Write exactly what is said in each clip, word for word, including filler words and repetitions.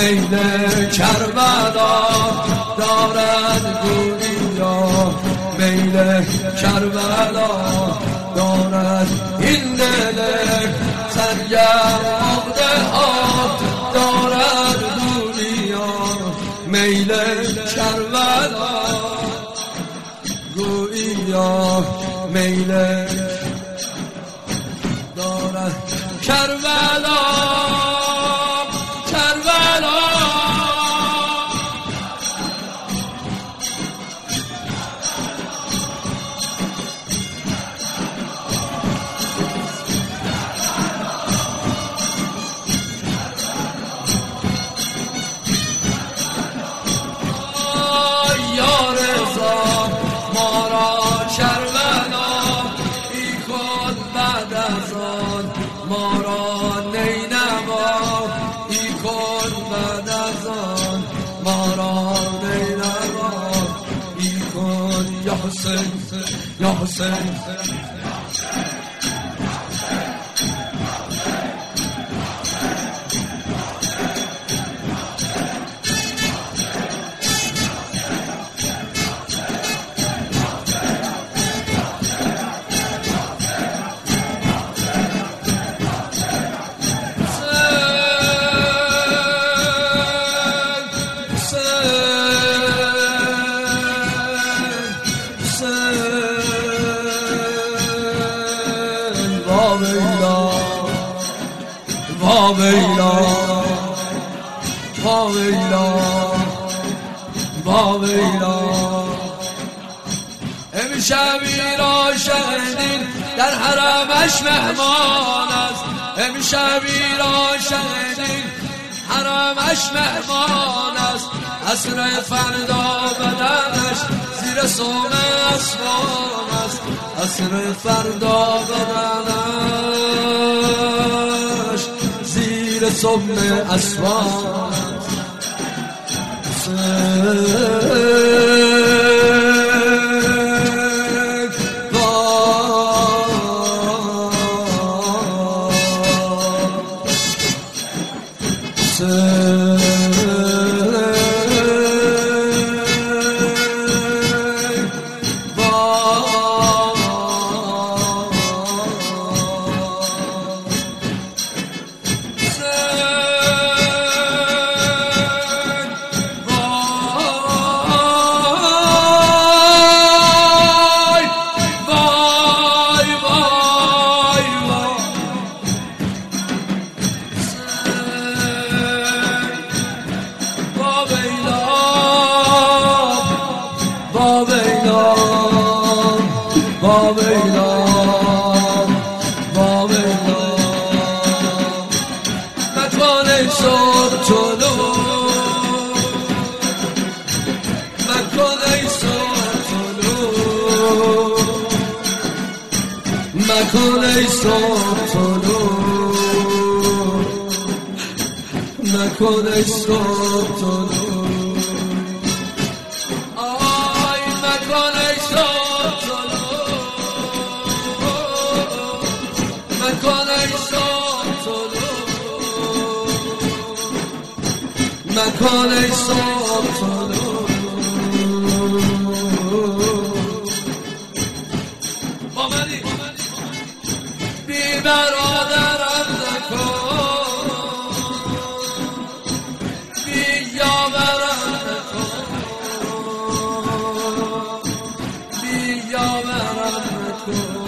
میل کربلا دارد گویا، میل کربلا دارد این دل سرگرم عقده ها دارد گویا، میل کربلا گویا، میل دارد کربلا کربلا. یا رضا ما را کربلا ای کن بعد از آن، ما را نینوا ای کن بعد از آن، ما را نینوا ای کن یا حسین یا حسین. واویلا واویلا واویلا، امشب را شهدین در حرمش مهمان است، امشب را شهدین حرمش مهمان است، عصر فردا بدنش زیر سوم اسمان است، عصر فردا بدنش زیر سوم اسمان مکن ای صبح طلوع، مکن ای صبح طلوع، آی مکن ای صبح طلوع، مکن ای صبح طلوع، مکن ای صبح طلوع. بی برادرم نکن، بی یاورم نکن، بی یاورم نکن،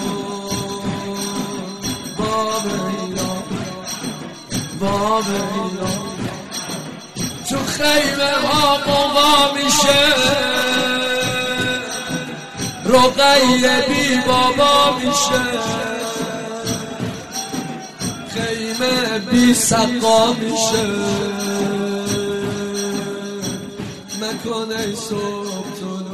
باب ایران باب ایران. تو خیمه ها قوا میشه، رقیه بی بابا میشه، خیمه بی سقا میشه، مکن ای صبح طلوع.